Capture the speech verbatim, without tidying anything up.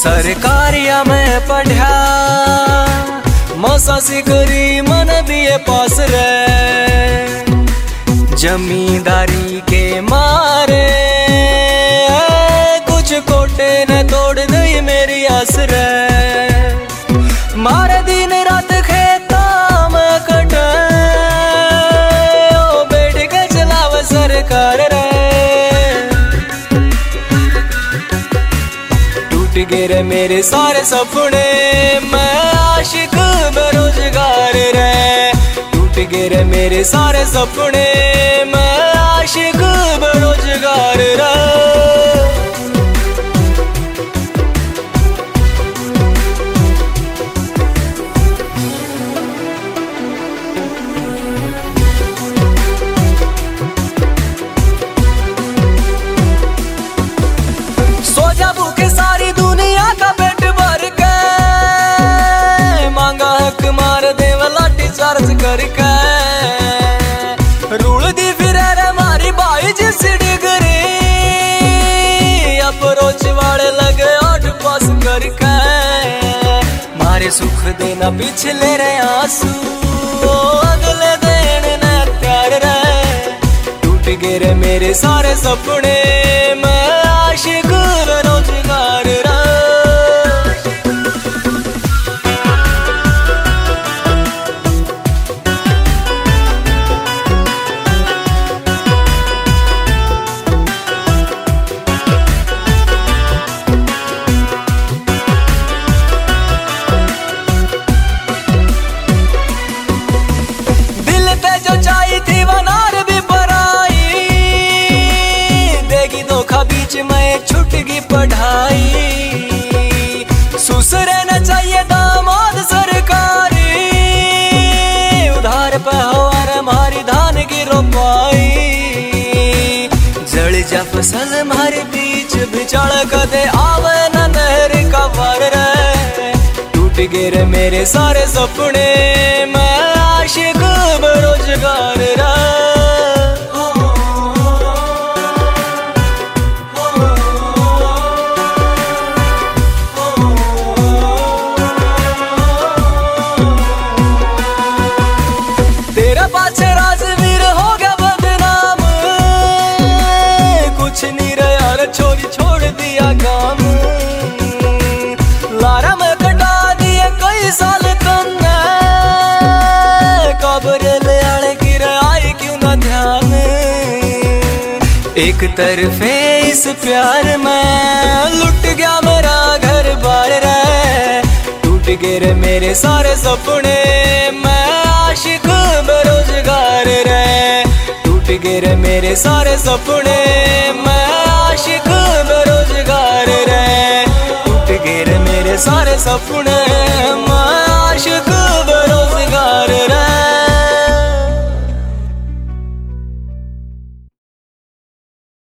सरकारिया में पढ़ा मौसासी करी मन बीए पास रे, जमींदारी के मारे कुछ कोटे न तोड़ दई मेरी आस रे। मारे दिन रात खेता में कटे ओ बैठ के चलाव सरकार रे। टूट गए रे मेरे सारे सपने, मैं आशिक बेरोजगार रे। टूट गए रे मेरे सारे सपने, मैं आशिक बेरोजगार रे। सोचा भूखे सारी दुनिया का पेट भर के, मांगा हक मार दे लाठी चार्ज करके। रूल दी फिर रे मारी भाई जिस डिग्री, अप्रोच वाले लगे आठ पास करके। मारे सुख देना पिछले रे आंसू, अगले दिन न प्यार रे। टूट गए रे मेरे सारे सपने, मैं आशिक बेरोजगार रे। दिल पे जो चाही थी वो नार भी पराई, देगी धोखा बीच में छुटगी पढ़ाई। सुसरे न चाहिए दामाद सरकारी, उधार पे हो हमारी धान की रोपाई। जड़ जा फसल हमारे बीच बिचड़ कदे आवे न नहर का वार रे। टूट गए रे मेरे सारे सपने, मैं आशिक बेरोजगार रे। तेरा पाछे राजवीर हो गया बदनाम, कुछ नहीं रहा रे छोरी छोड़ दिया काम। लारा में कटा दिए कई साल कन्ने, कब्र ले आने की आई क्यों ना ध्यान। एक तरफे इस प्यार में लुट गया मेरा घर बार रे। टूट गए रे मेरे सारे सपने, मैं आशिक बेरोजगार रे। टूट गए रे मेरे सारे सपने, मैं आशिक बेरोजगार रे। टूट गए रे मेरे सारे सपने, मैं आशिक